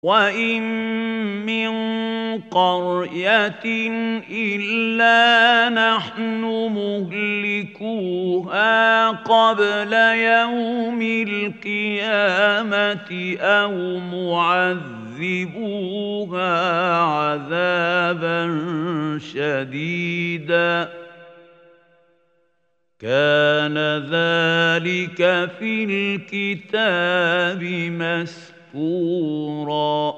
وَإِن مِّن قَرْيَةٍ إِلَّا نَحْنُ مُهْلِكُوهَا قَبْلَ يَوْمِ الْقِيَامَةِ أَوْ مُعَذِّبُوهَا عَذَابًا شَدِيدًا ۚ كَانَ ذَٰلِكَ فِي الْكِتَابِ مَسْطُورًا.